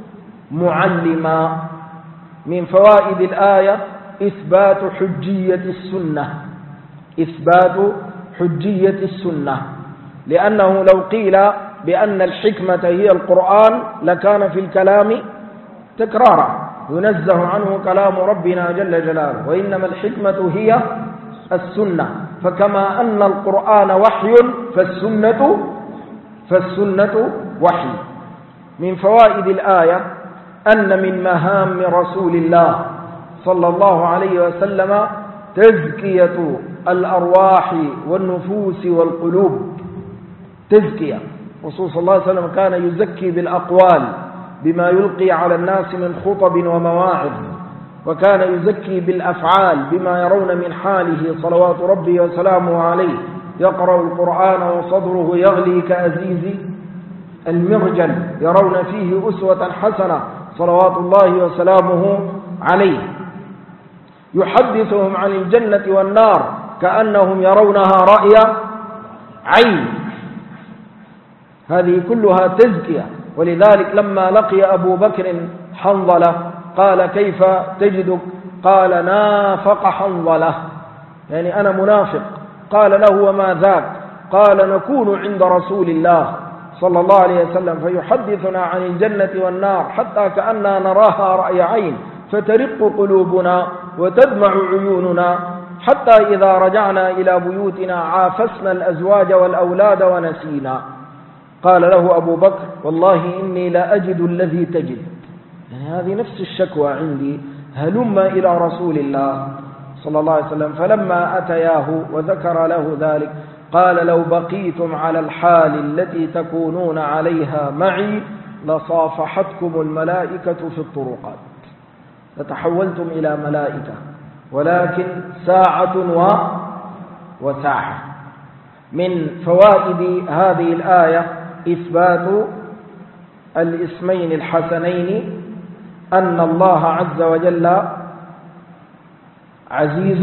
معلما. من فوائد الآية إثبات حجية السنة، إثبات حجية السنة، لأنه لو قيل بأن الحكمة هي القرآن لكان في الكلام تكرارا، ينزه عنه كلام ربنا جل جلاله، وإنما الحكمة هي السنة. فكما أن القرآن وحي فالسنة فالسنة وحي. من فوائد الآية أن من مهام رسول الله صلى الله عليه وسلم تزكية الأرواح والنفوس والقلوب. تزكية، الرسول صلى الله عليه وسلم كان يزكي بالأقوال بما يلقي على الناس من خطب ومواعظ، وكان يزكي بالأفعال بما يرون من حاله صلوات ربي وسلامه عليه، يقرأ القرآن وصدره يغلي كأزيز المرجل، يرون فيه أسوة حسنة صلوات الله وسلامه عليه، يحدثهم عن الجنة والنار كأنهم يرونها رأي عين. هذه كلها تزكية. ولذلك لما لقي أبو بكر حنظلة قال كيف تجدك؟ قال نافق حنظلة، يعني أنا منافق. قال له وما ذاك؟ قال نكون عند رسول الله صلى الله عليه وسلم فيحدثنا عن الجنة والنار حتى كأننا نراها رأي عين، فترق قلوبنا وتدمع عيوننا، حتى إذا رجعنا إلى بيوتنا عافسنا الأزواج والأولاد ونسينا. قال له أبو بكر والله إني لا أجد الذي تجد، يعني هذه نفس الشكوى عندي، هلم إلى رسول الله صلى الله عليه وسلم. فلما أتياه وذكر له ذلك قال لو بقيتم على الحال التي تكونون عليها معي لصافحتكم الملائكة في الطرقات، لتحولتم إلى ملائكة، ولكن ساعة و... وساعة. من فوائد هذه الآية إثبات الاسمين الحسنين، أن الله عز وجل عزيز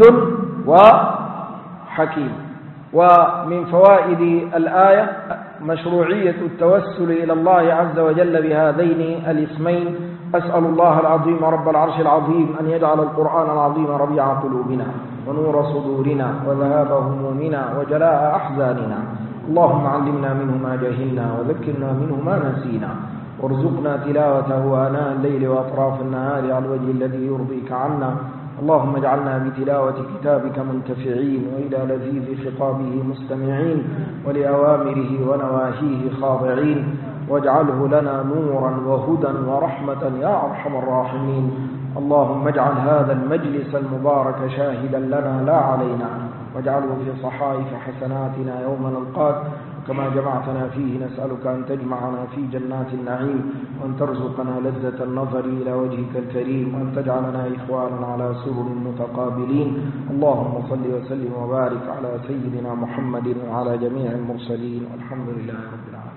وحكيم. ومن فوائد الآية مشروعية التوسل إلى الله عز وجل بهذين الاسمين. أسأل الله العظيم رب العرش العظيم أن يجعل القرآن العظيم ربيع قلوبنا ونور صدورنا وذهاب همومنا وجلاء أحزاننا. اللهم علمنا منه ما جهلنا وذكرنا منه ما نسينا، وارزقنا تلاوته آناء الليل وأطراف النهار على الوجه الذي يرضيك عنا. اللهم اجعلنا بتلاوة كتابك منتفعين، وإلى لذيذ خطابه مستمعين، ولأوامره ونواهيه خاضعين، واجعله لنا نورا وهدى ورحمة يا أرحم الراحمين. اللهم اجعل هذا المجلس المبارك شاهدا لنا لا علينا، واجعله في صحائف حسناتنا يوم نلقاك. كما جمعتنا فيه نسألك أن تجمعنا في جنات النعيم، وأن ترزقنا لذة النظر إلى وجهك الكريم، وأن تجعلنا إخوانا على سرر متقابلين. اللهم صل وسلم وبارك على سيدنا محمد وعلى جميع المرسلين، والحمد لله رب العالمين.